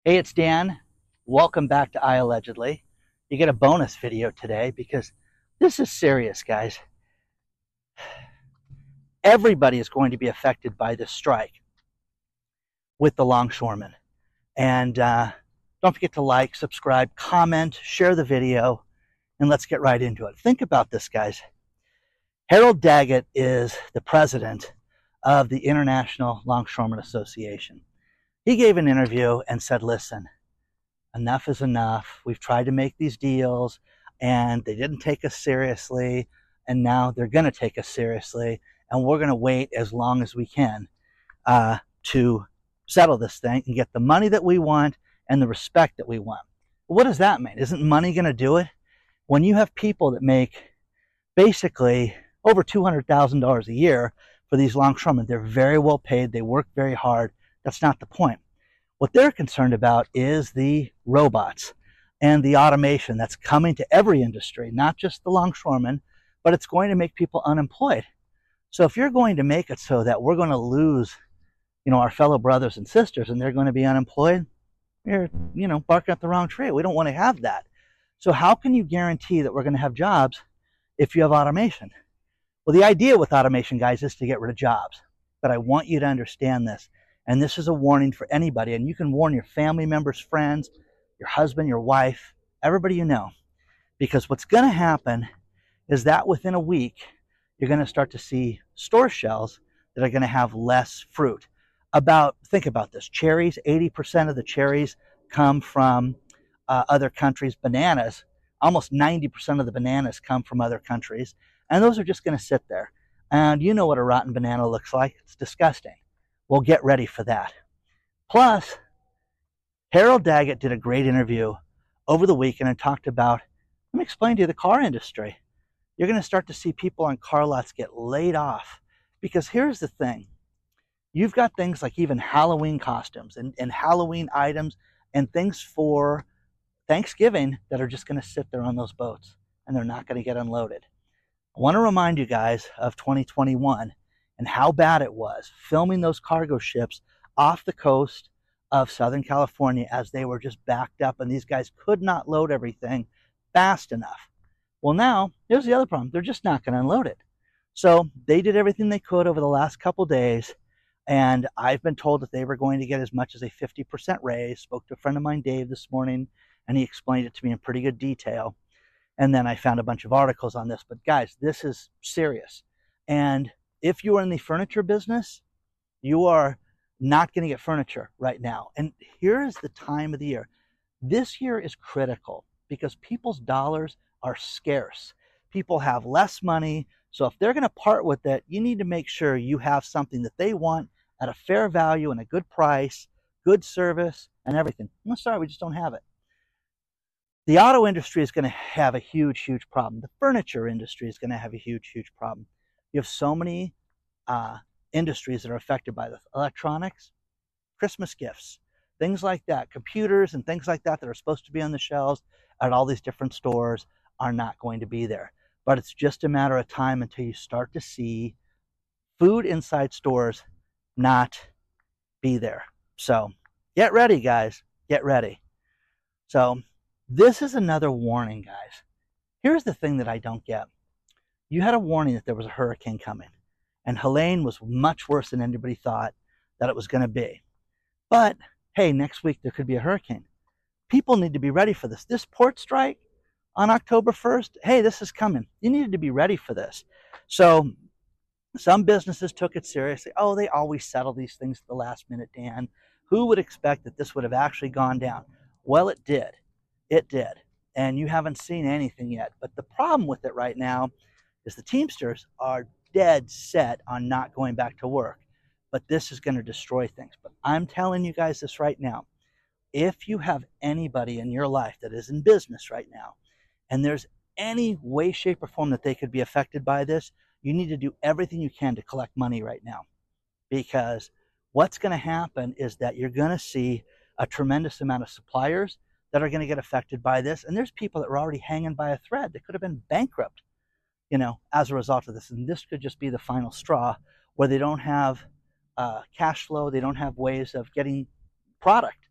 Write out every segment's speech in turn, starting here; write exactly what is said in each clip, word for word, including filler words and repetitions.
Hey, it's Dan. Welcome back to I Allegedly. You get a bonus video today because this is serious, guys. Everybody is going to be affected by this strike with the longshoremen. And uh, don't forget to like, subscribe, comment, share the video, and let's get right into it. Think about this, guys. Harold Daggett is the president of the International Longshoremen Association. He gave an interview and said, listen, enough is enough. We've tried to make these deals and they didn't take us seriously. And now they're going to take us seriously. And we're going to wait as long as we can uh, to settle this thing and get the money that we want and the respect that we want. What does that mean? Isn't money going to do it? When you have people that make basically over two hundred thousand dollars a year for these longshoremen, they're very well paid. They work very hard. That's not the point. What they're concerned about is the robots and the automation that's coming to every industry, not just the longshoremen, but it's going to make people unemployed. So if you're going to make it so that we're going to lose, you know, our fellow brothers and sisters and they're going to be unemployed, you're, you know, barking up the wrong tree. We don't want to have that. So how can you guarantee that we're going to have jobs if you have automation? Well, the idea with automation, guys, is to get rid of jobs. But I want you to understand this. And this is a warning for anybody. And you can warn your family members, friends, your husband, your wife, everybody you know. Because what's going to happen is that within a week, you're going to start to see store shelves that are going to have less fruit. About, think about this, cherries, eighty percent of the cherries come from uh, other countries. Bananas, almost ninety percent of the bananas come from other countries. And those are just going to sit there. And you know what a rotten banana looks like. It's disgusting. Well, get ready for that. Plus, Harold Daggett did a great interview over the weekend and talked about, let me explain to you the car industry. You're going to start to see people on car lots get laid off. Because here's the thing. You've got things like even Halloween costumes and, and Halloween items and things for Thanksgiving that are just going to sit there on those boats and they're not going to get unloaded. I want to remind you guys of twenty twenty-one and how bad it was filming those cargo ships off the coast of Southern California as they were just backed up and these guys could not load everything fast enough. Well, now, here's the other problem. They're just not going to unload it. So they did everything they could over the last couple days, and I've been told that they were going to get as much as a fifty percent raise. Spoke to a friend of mine, Dave, this morning, and he explained it to me in pretty good detail. And then I found a bunch of articles on this. But guys, this is serious. And if you are in the furniture business, you are not going to get furniture right now. And here's the time of the year. This year is critical because people's dollars are scarce. People have less money. So if they're going to part with it, you need to make sure you have something that they want at a fair value and a good price, good service, and everything. I'm sorry, we just don't have it. The auto industry is going to have a huge, huge problem. The furniture industry is going to have a huge, huge problem. You have so many uh, industries that are affected by this. Electronics, Christmas gifts, things like that, computers and things like that that are supposed to be on the shelves at all these different stores are not going to be there. But it's just a matter of time until you start to see food inside stores not be there. So get ready, guys. Get ready. So this is another warning, guys. Here's the thing that I don't get. You had a warning that there was a hurricane coming. And Helene was much worse than anybody thought that it was going to be. But, hey, next week there could be a hurricane. People need to be ready for this. This port strike on October first, hey, this is coming. You needed to be ready for this. So some businesses took it seriously. Oh, they always settle these things at the last minute, Dan. Who would expect that this would have actually gone down? Well, it did. It did. And you haven't seen anything yet. But the problem with it right now is the Teamsters are dead set on not going back to work. But this is going to destroy things. But I'm telling you guys this right now. If you have anybody in your life that is in business right now, and there's any way, shape, or form that they could be affected by this, you need to do everything you can to collect money right now. Because what's going to happen is that you're going to see a tremendous amount of suppliers that are going to get affected by this. And there's people that were already hanging by a thread that could have been bankrupt, you know, as a result of this. And this could just be the final straw where they don't have uh, cash flow. They don't have ways of getting product.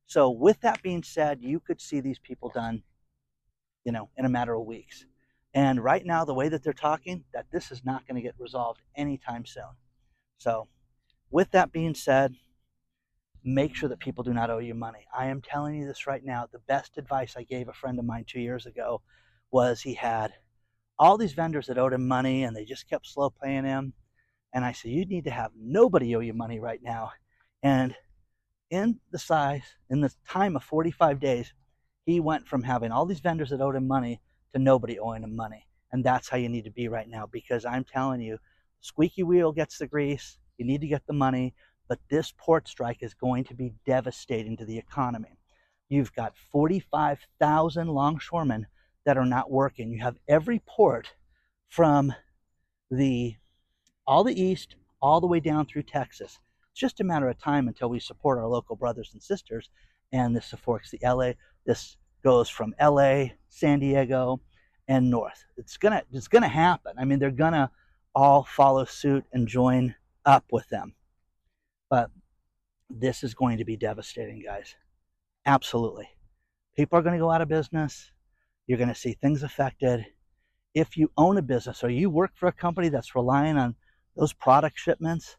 So with that being said, you could see these people done, you know, in a matter of weeks. And right now, the way that they're talking, that this is not going to get resolved anytime soon. So with that being said, make sure that people do not owe you money. I am telling you this right now. The best advice I gave a friend of mine two years ago was he had all these vendors that owed him money and they just kept slow paying him. And I said, you need to have nobody owe you money right now. And in the size, in the time of forty-five days, he went from having all these vendors that owed him money to nobody owing him money. And that's how you need to be right now, because I'm telling you, squeaky wheel gets the grease. You need to get the money. But this port strike is going to be devastating to the economy. You've got forty-five thousand longshoremen that are not working. You have every port from the all the east all the way down through Texas. It's just a matter of time until we support our local brothers and sisters, and this supports the L A. This goes from L A, San Diego, and north. It's gonna it's gonna happen. I mean, they're gonna all follow suit and join up with them. But this is going to be devastating, guys. Absolutely. People are going to go out of business. You're going to see things affected. If you own a business or you work for a company that's relying on those product shipments,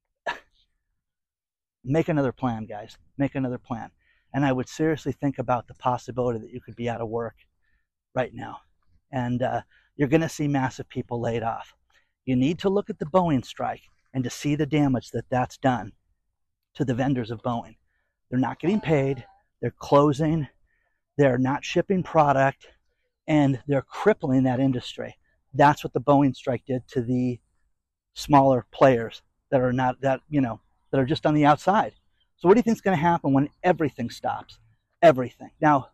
make another plan, guys. Make another plan. And I would seriously think about the possibility that you could be out of work right now. And uh, you're going to see massive people laid off. You need to look at the Boeing strike and to see the damage that that's done to the vendors of Boeing. They're not getting paid. They're closing. They're not shipping product. And they're crippling that industry. That's what the Boeing strike did to the smaller players that are not, that, you know, that are just on the outside. So what do you think is going to happen when everything stops? Everything. Now,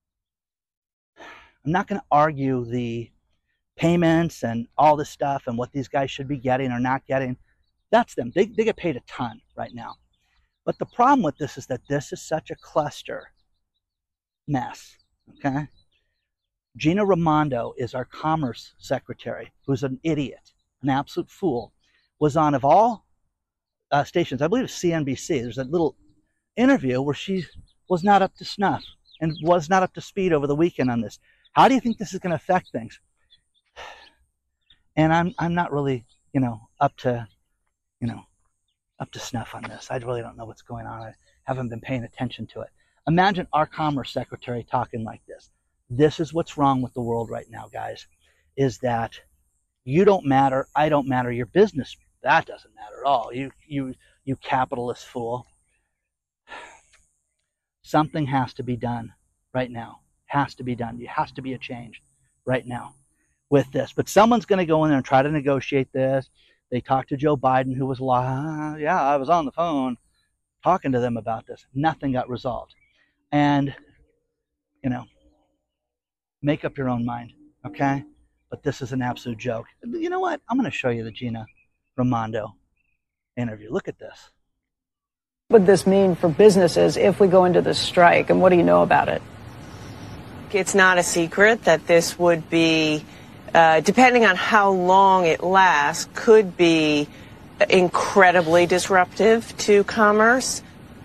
I'm not going to argue the payments and all this stuff and what these guys should be getting or not getting. That's them. They, they get paid a ton right now. But the problem with this is that this is such a cluster mess, okay? Gina Raimondo is our commerce secretary, who's an idiot, an absolute fool, was on, of all uh, stations, I believe it's C N B C, there's a little interview where she was not up to snuff and was not up to speed over the weekend on this. How do you think this is going to affect things? And I'm I'm not really, you know, up to, you know, up to snuff on this. I really don't know what's going on. I haven't been paying attention to it. Imagine our commerce secretary talking like this. This is what's wrong with the world right now, guys, is that you don't matter, I don't matter, your business, that doesn't matter at all. You, you, you capitalist fool. Something has to be done right now. Has to be done. There has to be a change right now with this. But someone's going to go in there and try to negotiate this. They talked to Joe Biden, who was like, yeah, I was on the phone talking to them about this. Nothing got resolved. And, you know, make up your own mind, okay? But this is an absolute joke. You know what? I'm going to show you the Gina Raimondo interview. Look at this. What would this mean for businesses if we go into this strike, and what do you know about it? It's not a secret that this would be, uh, depending on how long it lasts, could be incredibly disruptive to commerce.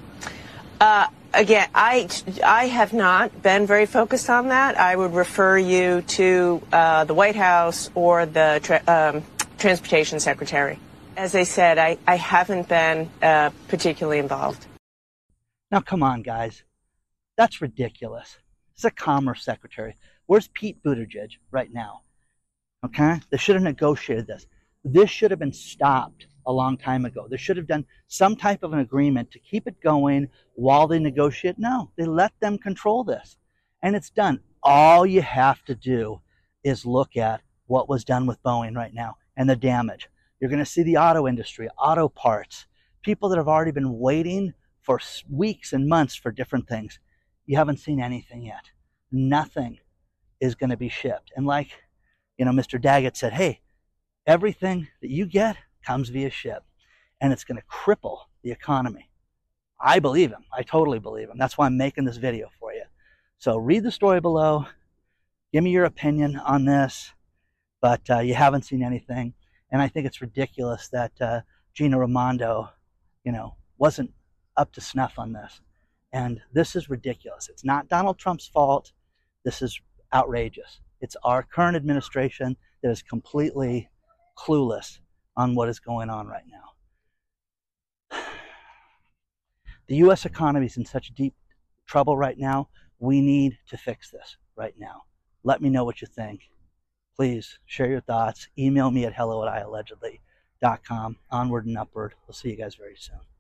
Uh, again, I, I have not been very focused on that. I would refer you to uh, the White House or the tra- um, Transportation Secretary. As I said, I, I haven't been uh, particularly involved. Now, come on, guys. That's ridiculous. It's a Commerce Secretary. Where's Pete Buttigieg right now? Okay? They should have negotiated this. This should have been stopped a long time ago. They should have done some type of an agreement to keep it going while they negotiate. No, they let them control this. And it's done. All you have to do is look at what was done with Boeing right now and the damage. You're going to see the auto industry, auto parts, people that have already been waiting for weeks and months for different things. You haven't seen anything yet. Nothing is going to be shipped. And like, you know, Mister Daggett said, hey, everything that you get comes via ship, and it's going to cripple the economy. I believe him. I totally believe him. That's why I'm making this video for you. So read the story below. Give me your opinion on this, but uh, you haven't seen anything. And I think it's ridiculous that uh, Gina Raimondo, you know, wasn't up to snuff on this. And this is ridiculous. It's not Donald Trump's fault. This is outrageous. It's our current administration that is completely clueless on what is going on right now. The U S economy is in such deep trouble right now. We need to fix this right now. Let me know what you think. Please share your thoughts. Email me at hello at I allegedly dot com. Onward and upward. We'll see you guys very soon.